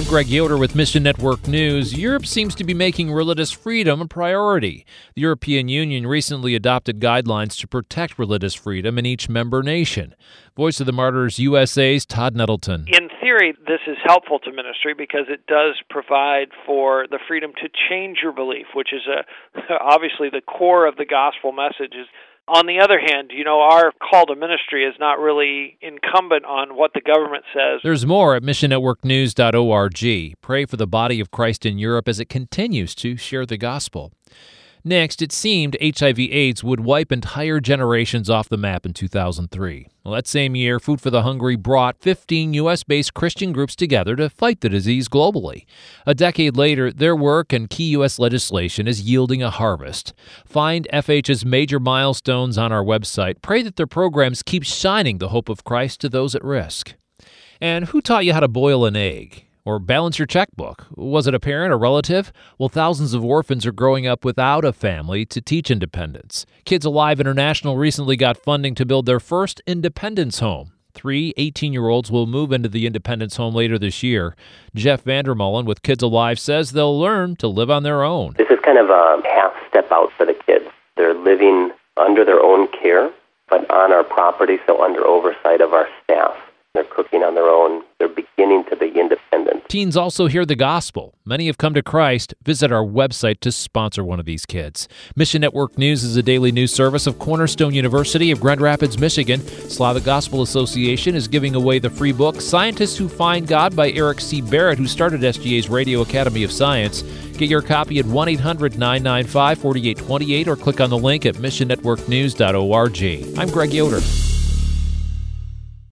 Greg Yoder with Mission Network News. Europe seems to be making religious freedom a priority. The European Union recently adopted guidelines to protect religious freedom in each member nation. Voice of the Martyrs USA's Todd Nettleton. In theory, this is helpful to ministry because it does provide for the freedom to change your belief, which is obviously the core of the gospel message. On the other hand, our call to ministry is not really incumbent on what the government says. There's more at missionnetworknews.org. Pray for the body of Christ in Europe as it continues to share the gospel. Next, it seemed HIV/AIDS would wipe entire generations off the map in 2003. Well, that same year, Food for the Hungry brought 15 U.S.-based Christian groups together to fight the disease globally. A decade later, their work and key U.S. legislation is yielding a harvest. Find FH's major milestones on our website. Pray that their programs keep shining the hope of Christ to those at risk. And who taught you how to boil an egg? Or balance your checkbook? Was it a parent or relative? Well, thousands of orphans are growing up without a family to teach independence. Kids Alive International recently got funding to build their first Independence Home. 3 18-year-olds will move into the Independence Home later this year. Jeff Vandermullen with Kids Alive says they'll learn to live on their own. This is kind of a half step out for the kids. They're living under their own care, but on our property, so under oversight of our staff. They're cooking on their own. They're beginning to be independent. Teens also hear the gospel. Many have come to Christ. Visit our website to sponsor one of these kids. Mission Network News is a daily news service of Cornerstone University of Grand Rapids, Michigan. Slavic Gospel Association is giving away the free book, Scientists Who Find God by Eric C. Barrett, who started SGA's Radio Academy of Science. Get your copy at 1-800-995-4828 or click on the link at missionnetworknews.org. I'm Greg Yoder.